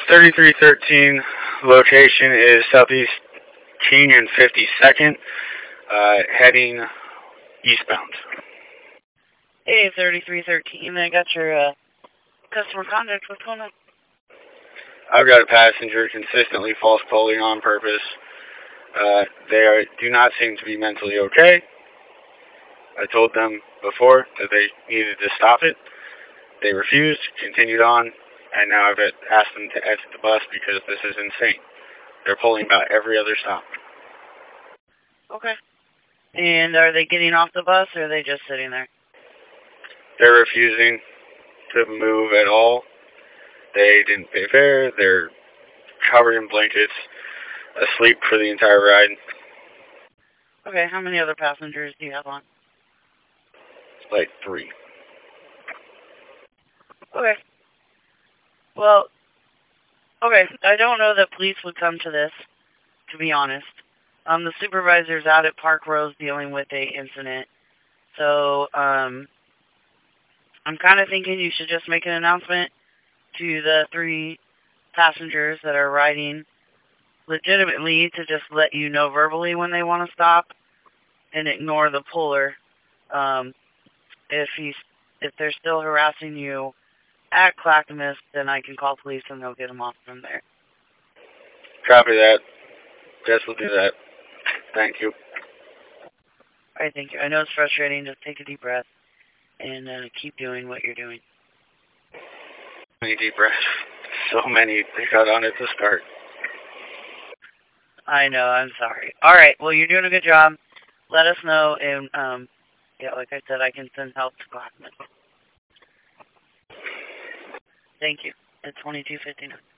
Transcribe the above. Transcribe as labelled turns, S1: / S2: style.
S1: 3313 location is Southeast King and 52nd, heading eastbound.
S2: Hey, 3313, I got your customer contact. What's going on?
S1: I've got a passenger consistently false polling on purpose. Do not seem to be mentally okay. I told them before that they needed to stop it. They refused, continued on, and now I've asked them to exit the bus because this is insane. They're pulling about every other stop.
S2: Okay. And are they getting off the bus, or are they just sitting there?
S1: They're refusing to move at all. They didn't pay fare. They're covered in blankets, asleep for the entire ride.
S2: Okay, how many other passengers do you have on?
S1: Like 3.
S2: Okay. Well, okay, I don't know that police would come to this, to be honest. The supervisor's out at Park Rose dealing with a incident. So, I'm kind of thinking you should just make an announcement to the 3 passengers that are riding legitimately to just let you know verbally when they want to stop and ignore the puller. If they're still harassing you at Clackamas, then I can call police and they'll get them off from there.
S1: Copy that. Guess we'll do that. Thank you.
S2: All right, thank you. I know it's frustrating. Just take a deep breath and keep doing what you're doing.
S1: Many deep breaths. So many. They got on at the start.
S2: I know. I'm sorry. All right. Well, you're doing a good job. Let us know, and yeah, like I said, I can send help to Clackamas. Thank you. At 22:59.